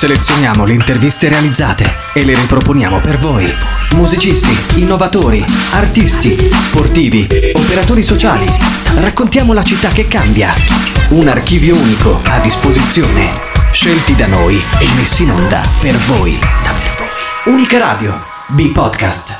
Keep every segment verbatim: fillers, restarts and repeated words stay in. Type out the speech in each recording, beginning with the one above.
Selezioniamo le interviste realizzate e le riproponiamo per voi. Musicisti, innovatori, artisti, sportivi, operatori sociali. Raccontiamo la città che cambia. Un archivio unico a disposizione. Scelti da noi e messi in onda per voi. Da per voi. Unica Radio. B-Podcast.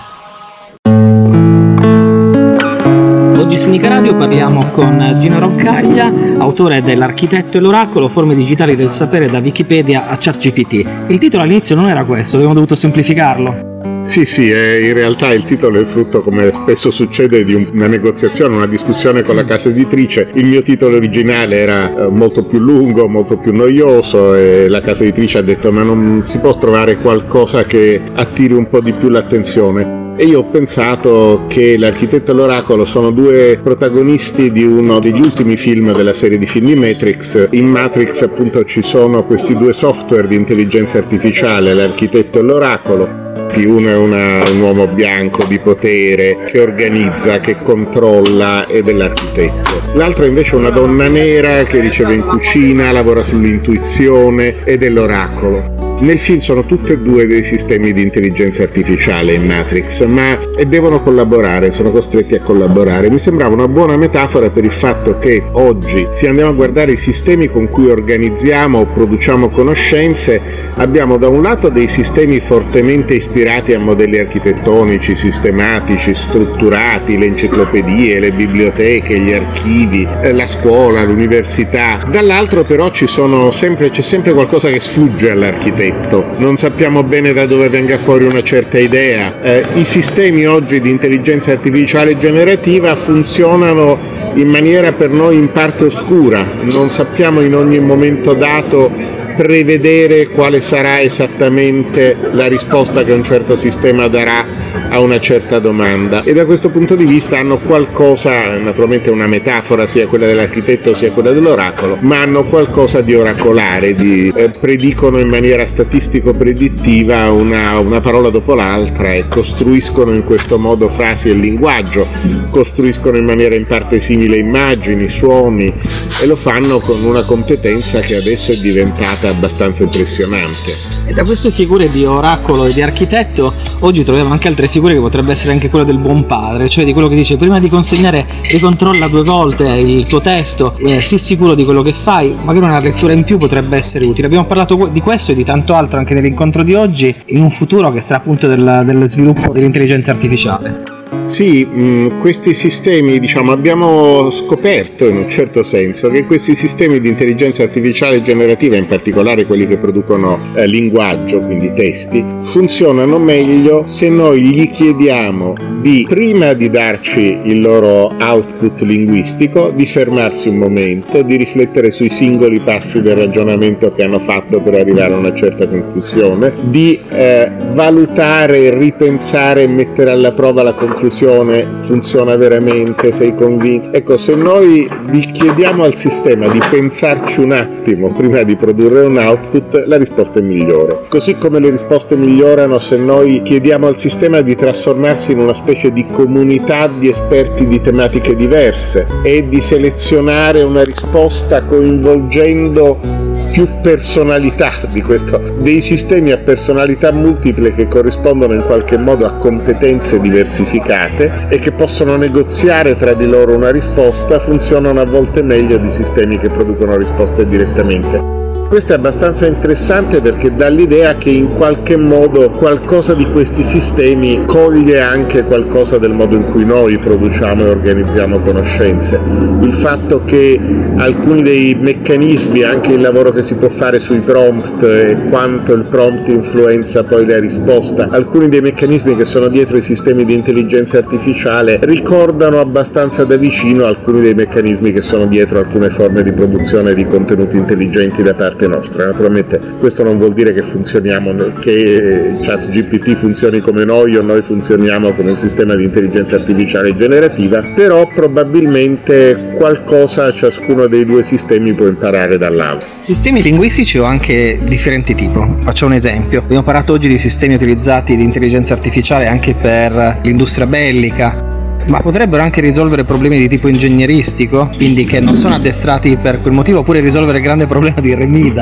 Oggi su Unica Radio parliamo con Gino Roccaglia, autore dell'Architetto e l'Oracolo, forme digitali del sapere da Wikipedia a ChatGPT. Il titolo all'inizio non era questo, abbiamo dovuto semplificarlo. Sì, sì, eh, in realtà il titolo è frutto, come spesso succede, di un, una negoziazione, una discussione con la casa editrice. Il mio titolo originale era eh, molto più lungo, molto più noioso e la casa editrice ha detto ma non si può trovare qualcosa che attiri un po' di più l'attenzione. E io ho pensato che l'Architetto e l'Oracolo sono due protagonisti di uno degli ultimi film della serie di film di Matrix. In Matrix appunto ci sono questi due software di intelligenza artificiale, l'Architetto e l'Oracolo. Uno è una, un uomo bianco di potere che organizza, che controlla ed è l'architetto. L'altro è invece una donna nera che riceve in cucina, lavora sull'intuizione ed è l'oracolo. Nel film sono tutti e due dei sistemi di intelligenza artificiale in Matrix, ma devono collaborare, sono costretti a collaborare. Mi sembrava una buona metafora per il fatto che oggi, se andiamo a guardare i sistemi con cui organizziamo o produciamo conoscenze, abbiamo da un lato dei sistemi fortemente ispirati a modelli architettonici, sistematici, strutturati, le enciclopedie, le biblioteche, gli archivi, la scuola, l'università. Dall'altro però ci sono sempre, c'è sempre qualcosa che sfugge all'architetto. Non sappiamo bene da dove venga fuori una certa idea. Eh, I sistemi oggi di intelligenza artificiale generativa funzionano in maniera per noi in parte oscura. Non sappiamo in ogni momento dato prevedere quale sarà esattamente la risposta che un certo sistema darà a una certa domanda, e da questo punto di vista hanno qualcosa, naturalmente una metafora sia quella dell'architetto sia quella dell'oracolo, ma hanno qualcosa di oracolare, di, eh, predicono in maniera statistico-predittiva una, una parola dopo l'altra e costruiscono in questo modo frasi e linguaggio, costruiscono in maniera in parte simile immagini, suoni, e lo fanno con una competenza che adesso è diventata abbastanza impressionante. E da queste figure di oracolo e di architetto oggi troviamo anche altre figure che potrebbe essere anche quella del buon padre, cioè di quello che dice prima di consegnare ricontrolla due volte il tuo testo, eh, sii sicuro di quello che fai, magari una lettura in più potrebbe essere utile. Abbiamo parlato di questo e di tanto altro anche nell'incontro di oggi, in un futuro che sarà appunto del, dello sviluppo dell'intelligenza artificiale. Sì, mh, questi sistemi, diciamo, abbiamo scoperto in un certo senso che questi sistemi di intelligenza artificiale generativa, in particolare quelli che producono eh, linguaggio, quindi testi, funzionano meglio se noi gli chiediamo di, prima di darci il loro output linguistico, di fermarsi un momento, di riflettere sui singoli passi del ragionamento che hanno fatto per arrivare a una certa conclusione, di eh, valutare, ripensare e mettere alla prova la conclusione. Funziona veramente, sei convinto? Ecco, se noi vi chiediamo al sistema di pensarci un attimo prima di produrre un output, la risposta è migliore. Così come le risposte migliorano se noi chiediamo al sistema di trasformarsi in una specie di comunità di esperti di tematiche diverse e di selezionare una risposta coinvolgendo più personalità di questo, dei sistemi a personalità multiple che corrispondono in qualche modo a competenze diversificate e che possono negoziare tra di loro una risposta, funzionano a volte meglio di sistemi che producono risposte direttamente. Questo è abbastanza interessante perché dà l'idea che in qualche modo qualcosa di questi sistemi coglie anche qualcosa del modo in cui noi produciamo e organizziamo conoscenze. Il fatto che alcuni dei meccanismi, anche il lavoro che si può fare sui prompt e quanto il prompt influenza poi la risposta, alcuni dei meccanismi che sono dietro i sistemi di intelligenza artificiale ricordano abbastanza da vicino alcuni dei meccanismi che sono dietro alcune forme di produzione di contenuti intelligenti da parte nostra. Naturalmente questo non vuol dire che funzioniamo, che ChatGPT funzioni come noi o noi funzioniamo come un sistema di intelligenza artificiale generativa, però probabilmente qualcosa ciascuno dei due sistemi può imparare dall'altro. Sistemi linguistici o anche differenti tipo. Faccio un esempio. Abbiamo parlato oggi di sistemi utilizzati di intelligenza artificiale anche per l'industria bellica, ma potrebbero anche risolvere problemi di tipo ingegneristico, quindi che non sono addestrati per quel motivo, oppure risolvere il grande problema di Remida.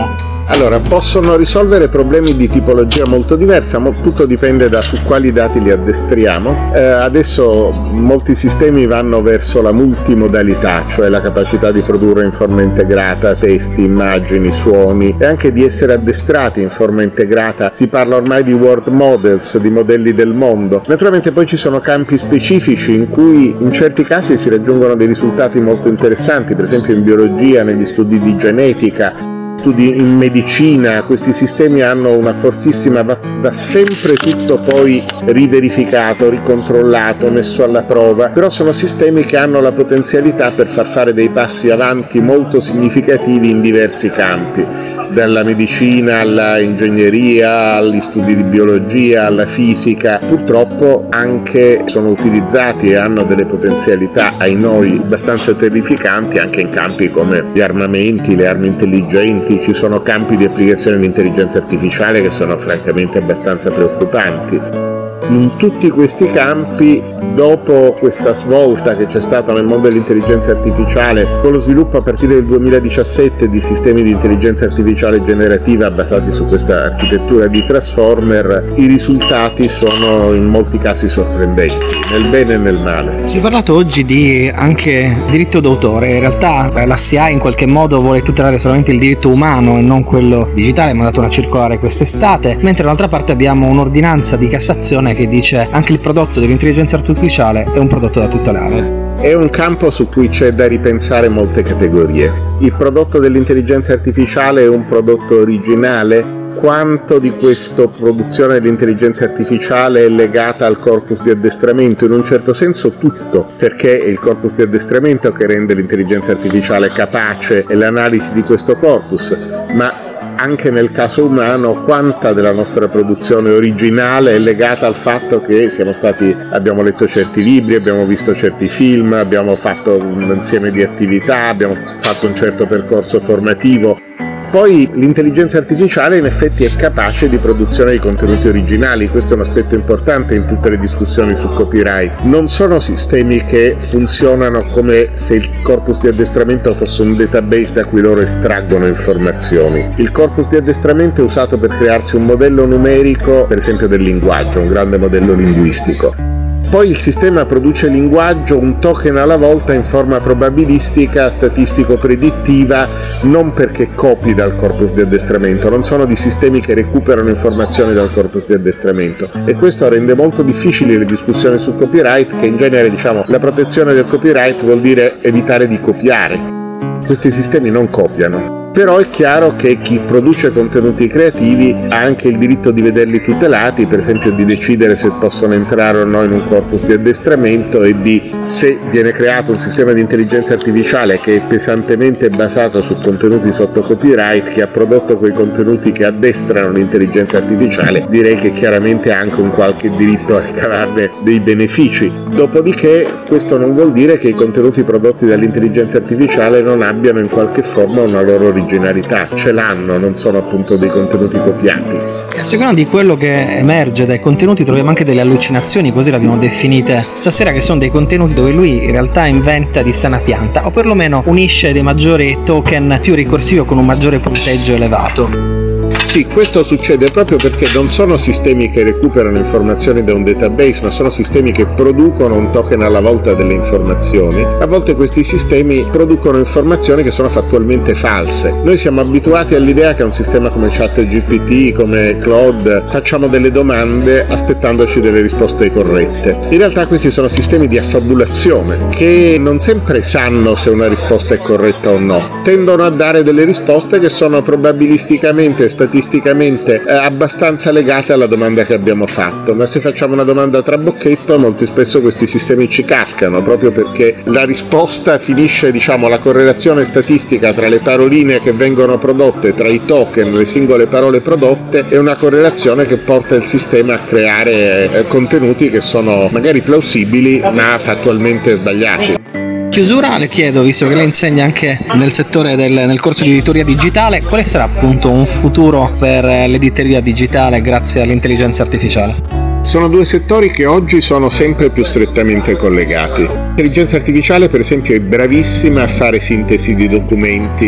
Allora, possono risolvere problemi di tipologia molto diversa, mo- tutto dipende da su quali dati li addestriamo. Eh, adesso molti sistemi vanno verso la multimodalità, cioè la capacità di produrre in forma integrata testi, immagini, suoni e anche di essere addestrati in forma integrata. Si parla ormai di world models, di modelli del mondo. Naturalmente poi ci sono campi specifici in cui in certi casi si raggiungono dei risultati molto interessanti, per esempio in biologia, negli studi di genetica, studi in medicina. Questi sistemi hanno una fortissima, va, va sempre tutto poi riverificato, ricontrollato, messo alla prova, però sono sistemi che hanno la potenzialità per far fare dei passi avanti molto significativi in diversi campi, dalla medicina alla ingegneria, agli studi di biologia, alla fisica. Purtroppo anche sono utilizzati e hanno delle potenzialità, ai noi, abbastanza terrificanti anche in campi come gli armamenti, le armi intelligenti. Ci sono campi di applicazione dell'intelligenza artificiale che sono francamente abbastanza preoccupanti. In tutti questi campi, dopo questa svolta che c'è stata nel mondo dell'intelligenza artificiale, con lo sviluppo a partire del duemiladiciassette di sistemi di intelligenza artificiale generativa basati su questa architettura di transformer, i risultati sono in molti casi sorprendenti, nel bene e nel male. Si è parlato oggi di anche diritto d'autore. In realtà la C I in qualche modo vuole tutelare solamente il diritto umano e non quello digitale, ha mandato una circolare quest'estate, mentre dall'altra parte abbiamo un'ordinanza di Cassazione che dice anche il prodotto dell'intelligenza artificiale è un prodotto da tutelare. È un campo su cui c'è da ripensare molte categorie. Il prodotto dell'intelligenza artificiale è un prodotto originale? Quanto di questa produzione dell'intelligenza artificiale è legata al corpus di addestramento? In un certo senso tutto, perché è il corpus di addestramento che rende l'intelligenza artificiale capace e l'analisi di questo corpus, ma anche nel caso umano quanta della nostra produzione originale è legata al fatto che siamo stati, abbiamo letto certi libri, abbiamo visto certi film, abbiamo fatto un insieme di attività, abbiamo fatto un certo percorso formativo. Poi l'intelligenza artificiale in effetti è capace di produzione di contenuti originali, questo è un aspetto importante in tutte le discussioni su copyright. Non sono sistemi che funzionano come se il corpus di addestramento fosse un database da cui loro estraggono informazioni. Il corpus di addestramento è usato per crearsi un modello numerico, per esempio del linguaggio, un grande modello linguistico. Poi il sistema produce linguaggio un token alla volta in forma probabilistica, statistico-predittiva, non perché copi dal corpus di addestramento, non sono di sistemi che recuperano informazioni dal corpus di addestramento, e questo rende molto difficili le discussioni su copyright, che in genere, diciamo, la protezione del copyright vuol dire evitare di copiare. Questi sistemi non copiano. Però è chiaro che chi produce contenuti creativi ha anche il diritto di vederli tutelati, per esempio di decidere se possono entrare o no in un corpus di addestramento, e di, se viene creato un sistema di intelligenza artificiale che è pesantemente basato su contenuti sotto copyright, che ha prodotto quei contenuti che addestrano l'intelligenza artificiale, direi che chiaramente ha anche un qualche diritto a ricavarne dei benefici. Dopodiché questo non vuol dire che i contenuti prodotti dall'intelligenza artificiale non abbiano in qualche forma una loro originalità. Ce l'hanno, non sono appunto dei contenuti copiati. E a seconda di quello che emerge dai contenuti troviamo anche delle allucinazioni, così le abbiamo definite stasera, che sono dei contenuti dove lui in realtà inventa di sana pianta, o perlomeno unisce dei maggiori token più ricorsivi con un maggiore punteggio elevato. Sì, questo succede proprio perché non sono sistemi che recuperano informazioni da un database, ma sono sistemi che producono un token alla volta delle informazioni. A volte questi sistemi producono informazioni che sono fattualmente false. Noi siamo abituati all'idea che un sistema come ChatGPT, come Claude, facciamo delle domande aspettandoci delle risposte corrette. In realtà questi sono sistemi di affabulazione che non sempre sanno se una risposta è corretta o no. Tendono a dare delle risposte che sono probabilisticamente, statisticamente eh, abbastanza legate alla domanda che abbiamo fatto, ma se facciamo una domanda a trabocchetto molto spesso questi sistemi ci cascano, proprio perché la risposta finisce, diciamo, la correlazione statistica tra le paroline che vengono prodotte, tra i token, le singole parole prodotte, è una correlazione che porta il sistema a creare eh, contenuti che sono magari plausibili ma fattualmente sbagliati. Chiusura, le chiedo, visto che lei insegna anche nel settore del nel corso di editoria digitale, quale sarà appunto un futuro per l'editoria digitale grazie all'intelligenza artificiale? Sono due settori che oggi sono sempre più strettamente collegati. L'intelligenza artificiale, per esempio, è bravissima a fare sintesi di documenti,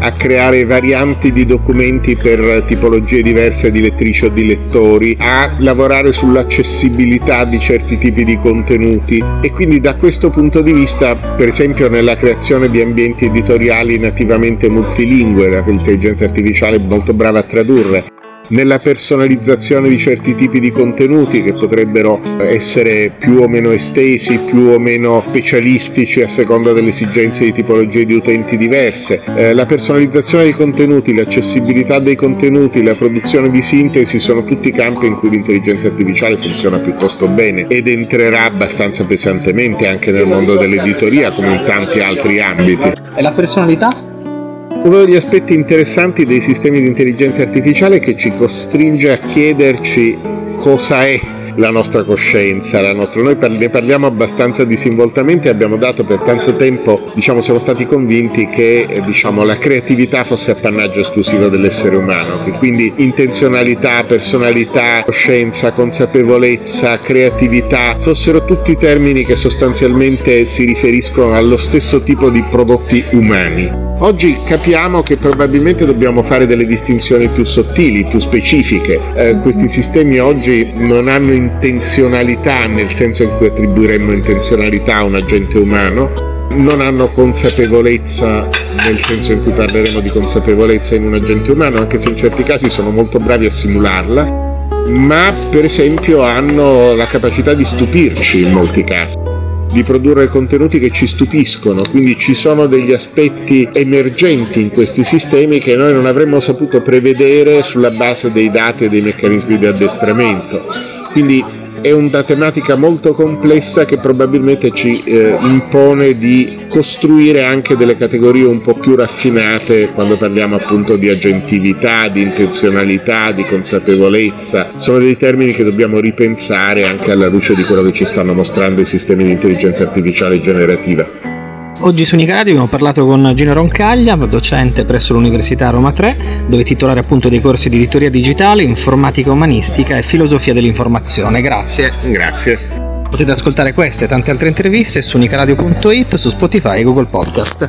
a creare varianti di documenti per tipologie diverse di lettrici o di lettori, a lavorare sull'accessibilità di certi tipi di contenuti, e quindi da questo punto di vista, per esempio nella creazione di ambienti editoriali nativamente multilingue, l'intelligenza artificiale è molto brava a tradurre, nella personalizzazione di certi tipi di contenuti che potrebbero essere più o meno estesi, più o meno specialistici a seconda delle esigenze di tipologie di utenti diverse. Eh, la personalizzazione dei contenuti, l'accessibilità dei contenuti, la produzione di sintesi sono tutti campi in cui l'intelligenza artificiale funziona piuttosto bene ed entrerà abbastanza pesantemente anche nel mondo dell'editoria come in tanti altri ambiti. E la personalità? Uno degli aspetti interessanti dei sistemi di intelligenza artificiale è che ci costringe a chiederci cosa è la nostra coscienza, la nostra. Noi ne parliamo abbastanza disinvoltamente e abbiamo dato per tanto tempo, diciamo, siamo stati convinti che eh, diciamo, la creatività fosse appannaggio esclusivo dell'essere umano, che quindi intenzionalità, personalità, coscienza, consapevolezza, creatività fossero tutti termini che sostanzialmente si riferiscono allo stesso tipo di prodotti umani. Oggi capiamo che probabilmente dobbiamo fare delle distinzioni più sottili, più specifiche. Eh, questi sistemi oggi non hanno intenzionalità nel senso in cui attribuiremmo intenzionalità a un agente umano, non hanno consapevolezza nel senso in cui parleremo di consapevolezza in un agente umano, anche se in certi casi sono molto bravi a simularla, ma per esempio hanno la capacità di stupirci in molti casi, di produrre contenuti che ci stupiscono, quindi ci sono degli aspetti emergenti in questi sistemi che noi non avremmo saputo prevedere sulla base dei dati e dei meccanismi di addestramento. Quindi è una tematica molto complessa che probabilmente ci eh, impone di costruire anche delle categorie un po' più raffinate quando parliamo appunto di agentività, di intenzionalità, di consapevolezza. Sono dei termini che dobbiamo ripensare anche alla luce di quello che ci stanno mostrando i sistemi di intelligenza artificiale generativa. Oggi su Unica Radio abbiamo parlato con Gino Roncaglia, docente presso l'Università Roma tre, dove è titolare appunto dei corsi di editoria digitale, informatica umanistica e filosofia dell'informazione. Grazie. Grazie. Potete ascoltare queste e tante altre interviste su unicaradio punto it, su Spotify e Google Podcast.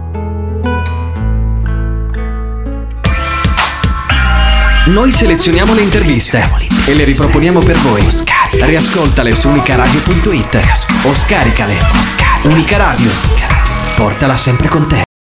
Noi selezioniamo le interviste e le riproponiamo per voi. Riascoltale su unicaradio punto it o scaricale. Unica Radio. Portala sempre con te.